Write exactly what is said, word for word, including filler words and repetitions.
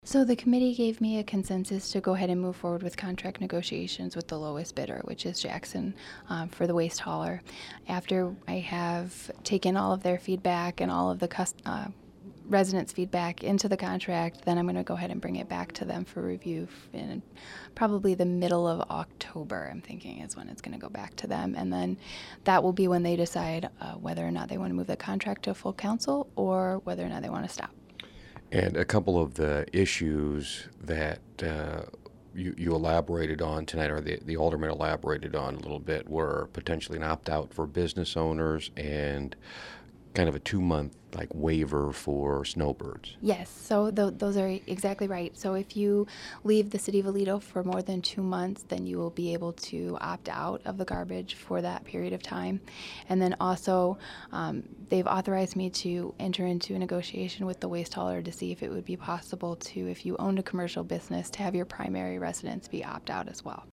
So the committee gave me a consensus to go ahead and move forward with contract negotiations with the lowest bidder, which is Jackson, um, for the waste hauler. After I have taken all of their feedback and all of the cust- uh, residents' feedback into the contract, then I'm going to go ahead and bring it back to them for review in probably the middle of October, I'm thinking is when it's going to go back to them. And then that will be when they decide uh, whether or not they want to move the contract to full council or whether or not they want to stop. And a couple of the issues that uh, you, you elaborated on tonight, or the, the alderman elaborated on a little bit, were potentially an opt-out for business owners and kind of a two-month like waiver for snowbirds. Yes, so th- those are exactly right. So if you leave the city of Aledo for more than two months, then you will be able to opt out of the garbage for that period of time. And then also, um, they've authorized me to enter into a negotiation with the waste hauler to see if it would be possible to, if you owned a commercial business, to have your primary residence be opt out as well.